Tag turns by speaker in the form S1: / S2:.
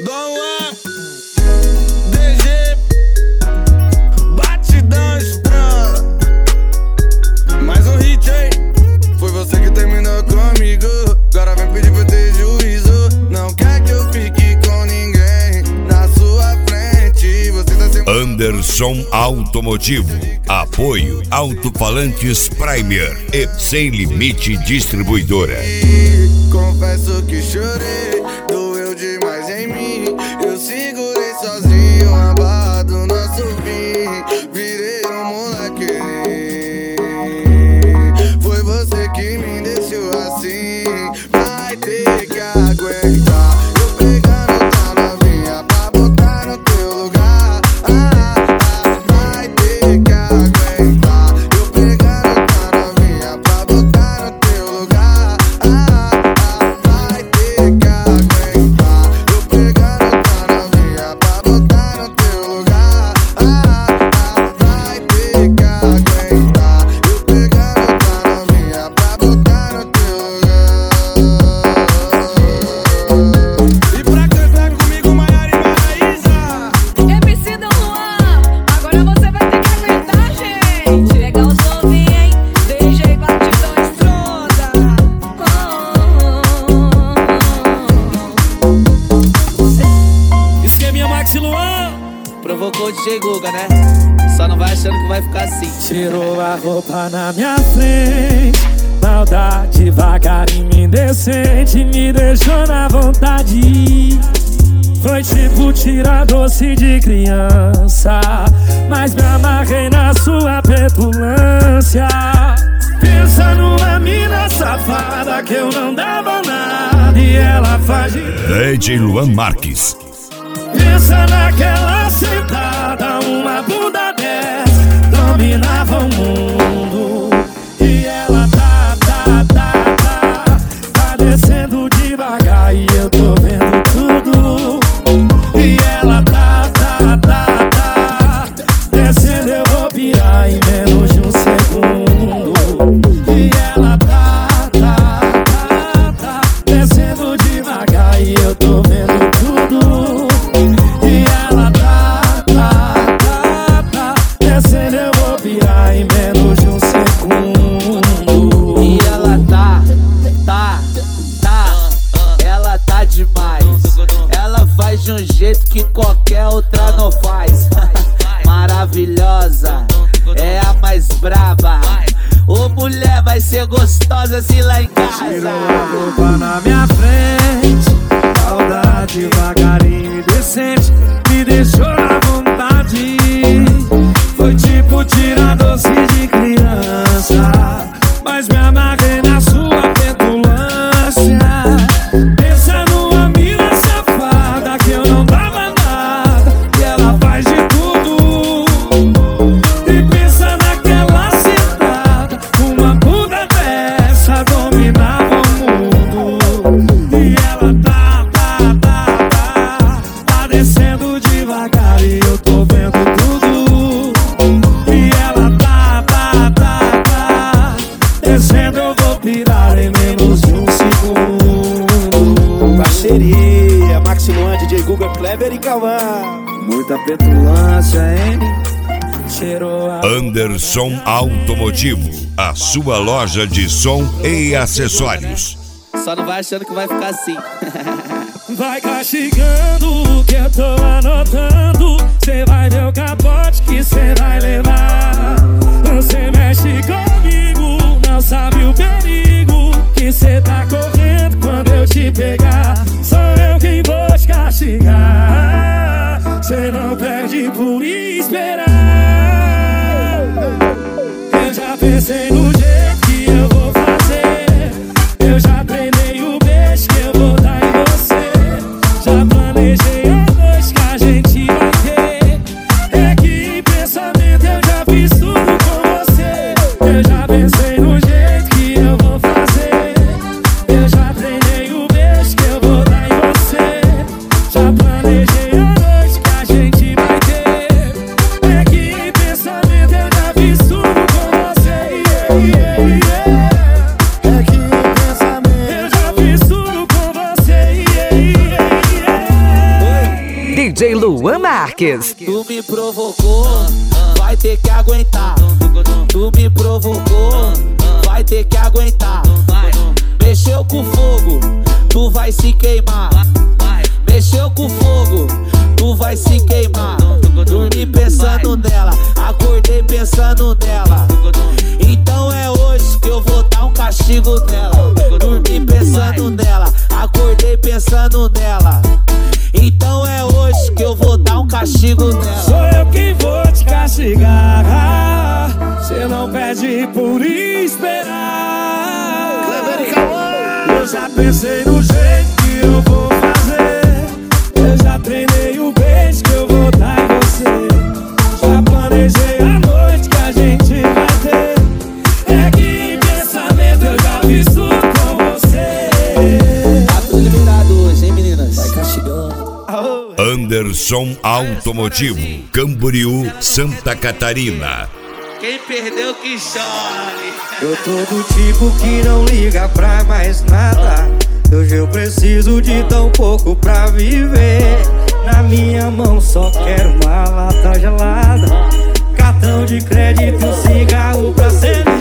S1: Dom Juan, DG, batidão estranha. Mais um hit, hein? Foi você que terminou comigo. Agora vem pedir pra eu ter juízo. Não quer que eu fique com ninguém na sua frente. Você tá sempre...
S2: Anderson Automotivo. Apoio Alto-Falantes Primer e Sem Limite Distribuidora.
S1: Confesso que chorei, doeu demais em mim. Eu segurei sozinho a barra do nosso fim. Virei um moleque. Foi você que me deixou assim. Vai ter que aguentar. Eu pegando tua novinha pra botar no teu lugar. Vai ter que aguentar. Eu pegando tua novinha pra botar no teu lugar. Vai ter que aguentar. Eu pegando tua novinha pra botar no teu lugar. Vai ter que aguentar. Eu pegando tua novinha pra botar no teu lugar. E pra cantar comigo, Maiara e Maraísa.
S3: MC Dom Juan, agora você vai ter que aguentar, gente. Legal novinho, hein? DJ batidão estronda.
S4: Esqueminha Maxi Luan.
S5: Provocou o DJ Guga, né? Só não vai achando que vai ficar assim.
S4: Tirou a roupa na minha frente, maldade devagarinho indecente, me deixou na vontade. Foi tipo tirar doce de criança, mas me amarrei na sua petulância. Pensa numa mina safada que eu não dava nada e ela faz de...
S2: DJ Luan Marques.
S4: Pensa naquela sentada, uma bunda dessa dominava o mundo. E ela tá descendo devagar e eu tô vendo tudo. E ela tá descendo, eu vou pirar em menos de um segundo. E ela tá descendo devagar e eu tô vendo tudo. E ela tá descendo, eu vou pirar em menos de um segundo.
S5: E ela ela tá demais. Ela faz de um jeito que qualquer outra não faz. Maravilhosa, é a mais braba. Ô mulher, vai ser gostosa assim lá em
S4: Tirou a
S5: casa.
S4: roupa na minha frente, maldade devagarinho e decente, me deixou na vontade. Foi tipo tirar doce de criança, mas me amarrei na sua petulância. Pensa numa mina safada que eu não dava nada e ela faz de tudo. E pensa naquela sentada, uma bunda dessa dominava o mundo. E ela tá descendo devagar e eu tô vendo tudo. E ela tá descendo, eu vou pirar em menos de um segundo.
S6: Parceria, Maxi Luan, DJ Guga, Kleber e Cauã.
S4: Muita petulância, hein? Cheirou a...
S2: Anderson Automotivo. A sua loja de som e acessórios.
S5: Só não vai achando que vai ficar assim.
S4: Vai castigando que eu tô anotando. Cê vai ver o capote que cê vai levar. Você mexe comigo, não sabe o perigo que cê tá correndo quando eu te pegar. Sou eu quem vou te castigar. Cê não perde por esperar. Eu já pensei no jeito que eu vou fazer. Eu já treinei o beijo que eu vou dar em você. Já planejei a noite que a gente vai ter. É que em pensamento eu já fiz tudo com você. Eu já pensei no jeito que eu vou fazer. Eu já treinei o beijo que eu vou dar em você. Já planejei a noite que a gente vai ter. É que em pensamento eu já fiz tudo com você.
S3: Marques.
S5: Tu me provocou, vai ter que aguentar. Tu me provocou, vai ter que aguentar. Mexeu com fogo, tu vai se queimar. Mexeu com fogo, tu vai se queimar. Dormi pensando nela, acordei pensando nela. Então é hoje que eu vou dar um castigo nela. Dormi pensando nela, acordei pensando nela. Então é hoje que eu vou dar um castigo nela.
S4: Sou eu quem vou te castigar. Cê não pede por esperar. Eu já pensei no jeito que eu vou fazer. Eu já treinei o beijo que eu vou dar em você. Já planejei a noite que a gente vai ter. É que em pensamento eu já fiz tudo com você.
S5: Tá tudo liberado hoje, hein, meninas? Vai
S6: Castigando.
S2: Anderson Automotivo, Camboriú, Santa Catarina.
S5: Quem perdeu que chore.
S7: Eu tô do tipo que não liga pra mais nada. Hoje eu preciso de tão pouco pra viver. Na minha mão só quero uma lata gelada, cartão de crédito, cigarro pra acender.